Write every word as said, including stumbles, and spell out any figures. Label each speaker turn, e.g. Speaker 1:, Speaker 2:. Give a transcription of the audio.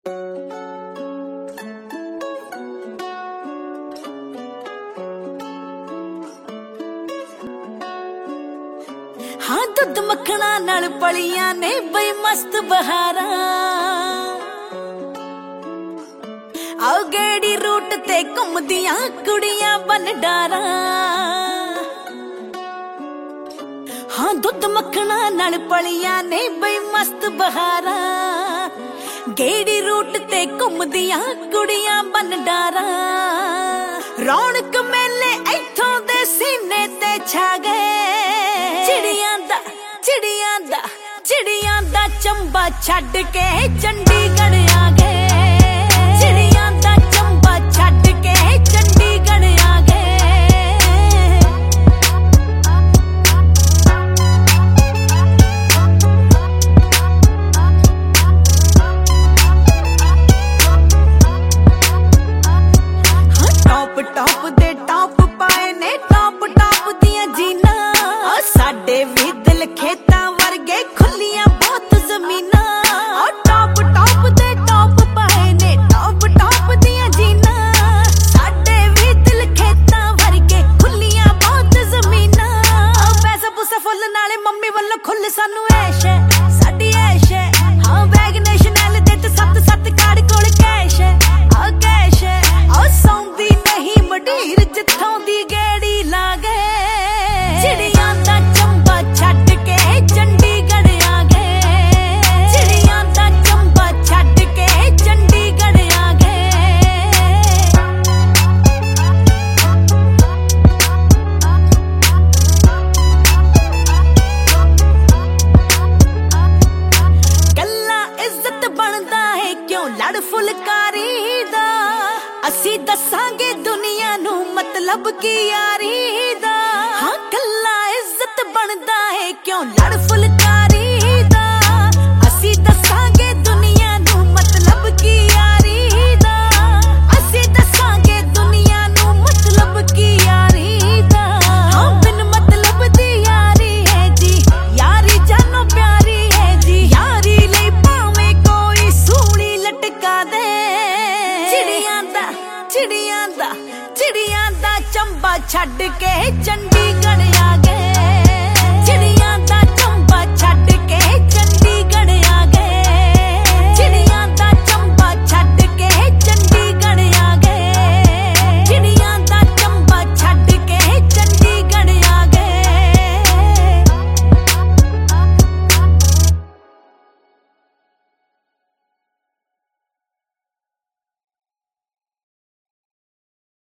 Speaker 1: हाँ दुध मखना नाल पलियां ने बई मस्त बहारा आओ गेड़ी रूट ते घुमदियां कुड़ियां बन डारा। हाँ दुध मखना नाल पलियां ने बई मस्त बहारा गेड़ी रूट ते घुमदियां कुड़ियां बन डारा। रौनक मेले इथों दे सीने ते छा गए चिड़ियां दा चिड़ियां दा चिड़ियां दा चंबा छड्ड के चंडीगढ़ आ गए। चिड़ियां दा चंबा छड्ड के चंडीगढ़ आ गए। हाँ टॉप टॉप दे टॉप पाए ने टॉप टॉप दियां जीना साडे भी दिल खेतां वर्गे खुलियां बहुत जमीना। टॉप टॉप दे टॉप पाए ने टॉप टॉप दियां जीना साडे भी दिल खेतां वर्गे खुलियां बहुत जमीना। पैसा पूसा फुल नाले मम्मी वालों खुल सानू ऐश है साडी ऐश है। हाँ बैग नेशनल दे ते सत्त सत्त कार कोल कैश है आ कैश है आ सौंदी नहीं मडीर जिथों दी गेड़ी ला गए। चिड़ियां दा चंबा छड्ड के चंडीगढ़ आ गए। चिड़ियां दा चंबा छड्ड के चंडीगढ़ आ गए। गल्ला इज्जत बनदा है क्यों लड़ फुलकारी दा असी दसांगे दुनिया नू मतलब की यारी दा। हाँ गल्ला इज्जत बनदा है क्यों लड़ फुलकारी दा असी दसांगे दुनिया नू मतलब की यारी दा। असी दसांगे दुनिया नू मतलब की यारी दा। हाँ बिन मतलब दी यारी है जी यारी जानो प्यारी है जी यारी लई भावें कोई सूली लटका दे। चिड़ियां दा चिड़ियां दा चिड़ियां दा चंबा छड्ड के चंडीगढ़